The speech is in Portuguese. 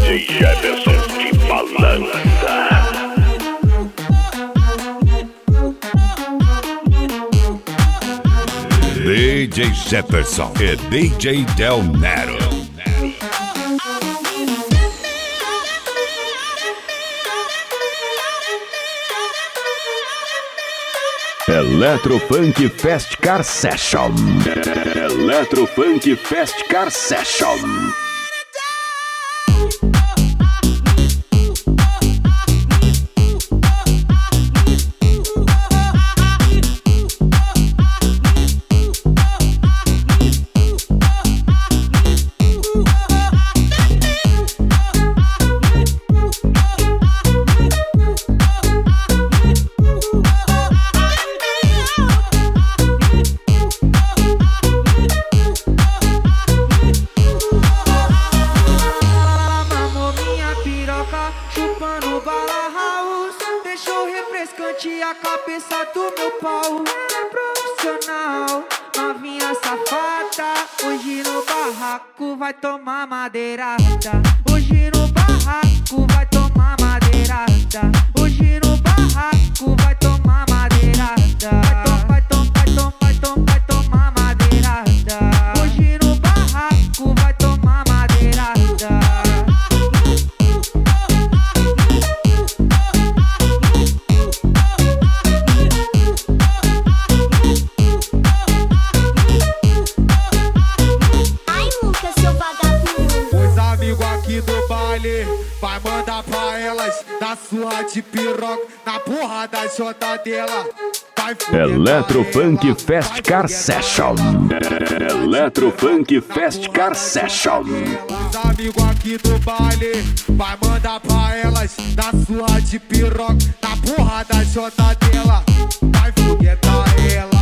DJ Jefferson que balança. DJ Jefferson e DJ Del Nero. Electrofunk Fast Car Session. Electrofunk Fast Car Session. Chupando bala house, deixou refrescante a cabeça do meu pau. Profissional, novinha safada, hoje no barraco vai tomar madeirada. Hoje no barraco vai tomar madeirada. Hoje no barraco vai tomar madeirada. Vai tomar madeirada. Hoje no barraco vai tomar madeirada. Aqui do baile, vai mandar pra elas na surra de piroca, na porra da jota dela. Electrofunk Fast Car Session. Electrofunk Fast Car Session. Os amigos aqui do baile, vai mandar pra elas na surra de piroca, na porra da jota dela. Vai foguetar ela.